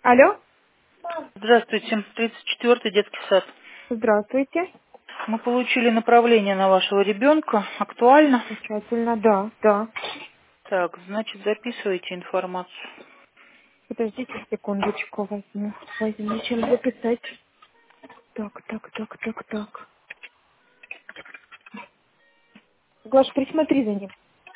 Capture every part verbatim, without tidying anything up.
Алло, Здравствуйте, тридцать четвёртый детский сад. здравствуйте. Мы получили направление на вашего ребенка. Актуально? Замечательно, да, да. Так, значит, записывайте информацию. Подождите секундочку, возьму. Возьму, чем записать. Так, так, так, так, так. Глаш, присмотри за ним.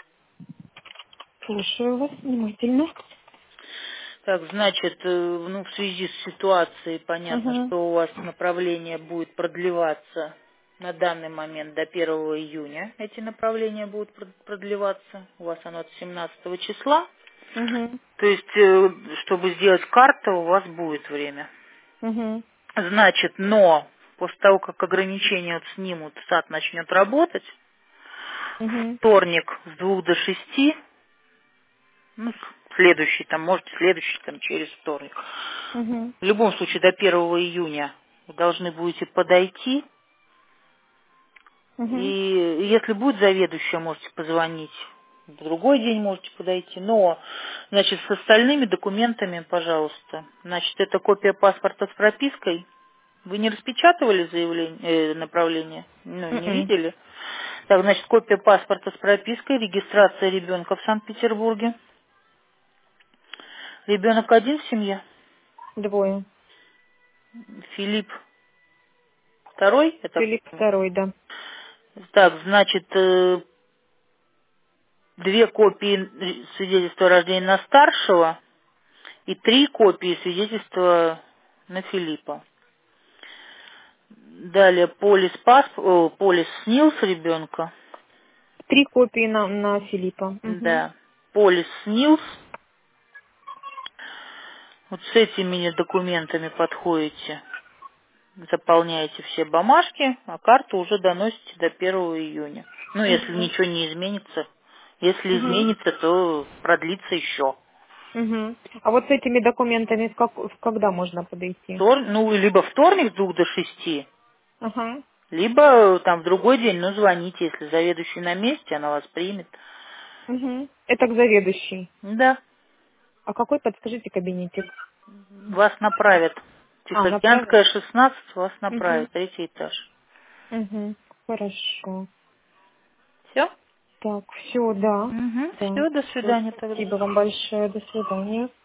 Слушаю вас внимательно. Так, значит, э, ну, в связи с ситуацией понятно, Угу, что у вас направление будет продлеваться на данный момент до первого июня. Эти направления будут прод- продлеваться. У вас оно от семнадцатого числа. угу, То есть, э, чтобы сделать карту, у вас будет время. угу, Значит, но после того, как ограничения вот снимут, сад начнет работать, угу, вторник с двух до шести, ну, следующий, там, может, следующий, там, через вторник. угу, В любом случае, до первого июня вы должны будете подойти, угу, и если будет заведующая, можете позвонить. В другой день можете подойти. Но, значит, с остальными документами, пожалуйста. Значит, это копия паспорта с пропиской. Вы не распечатывали заявление, э, направление? Ну, не угу. видели? Так, значит, копия паспорта с пропиской, регистрация ребенка в Санкт-Петербурге. Ребенок один в семье? Двое. Филипп второй? Это Филипп второй, да. так, значит, э, две копии свидетельства о рождении на старшего и три копии свидетельства на Филиппа. Далее полис пасп, о, полис СНИЛС ребенка. Три копии на, на Филиппа. Угу, Да. Полис СНИЛС. Вот с этими документами подходите. Заполняете все бумажки, а карту уже доносите до первого июня. Ну, если угу, ничего не изменится. Если угу, изменится, то продлится еще. угу. А вот с этими документами в как- в когда можно подойти? Втор- Ну, либо вторник с двух до шести, Ага. либо там в другой день, ну, звоните, если заведующий на месте, она вас примет. Угу. Это к заведующей. Да, А какой, подскажите, кабинетик? вас направят. А, направят? Тихоокеанская, шестнадцать, вас Угу. направят, третий этаж. Угу. Хорошо. Все? Так, все, да. Угу, Да. все, до Все, свидания тогда. спасибо вам большое. До свидания.